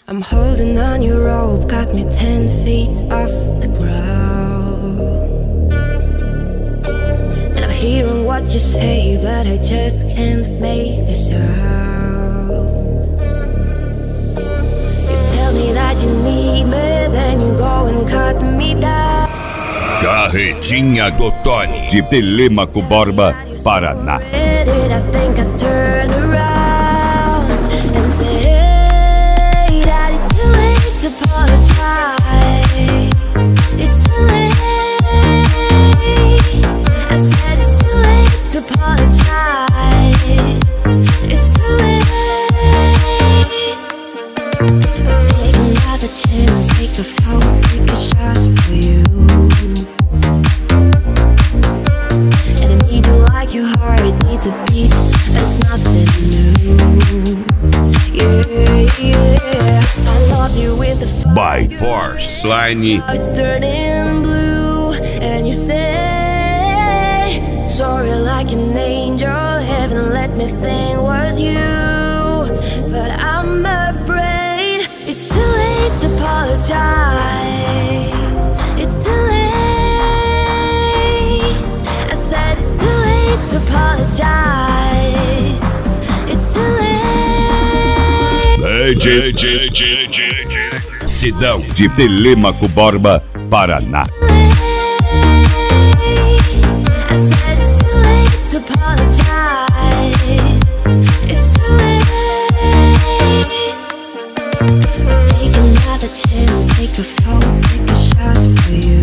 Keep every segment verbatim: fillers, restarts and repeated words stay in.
I'm holding on your rope, got me ten feet off the ground. And I'm hearing what you say, but I just can't make a sound. You tell me that you need me, then you go and cut me down. Carretinha do Tony, de Telêmaco Borba, Paraná. I think I turn around and say that it's too late to apologize. It's too late. I said it's too late to apologize. It's too late. But take another chance, take a fall, take a shot for you. And I need you like your heart needs a beat. That's nothing new. Yeah, yeah. I love you with the fire. By Force Line. It's turning blue, and you say sorry like an angel. Heaven let me think was you, but I'm afraid it's too late to apologize. It's too late. I said it's too late to apologize. It's too late. D J Sidão, de Telêmaco Borba, Paraná. I said it's too late to apologize. It's too late. But take another chance, take a fall, take a shot for you.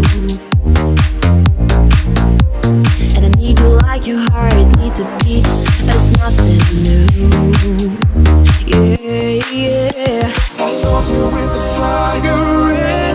And I need you like your heart needs a beat. That's nothing new. Yeah, yeah. I love you with the fire.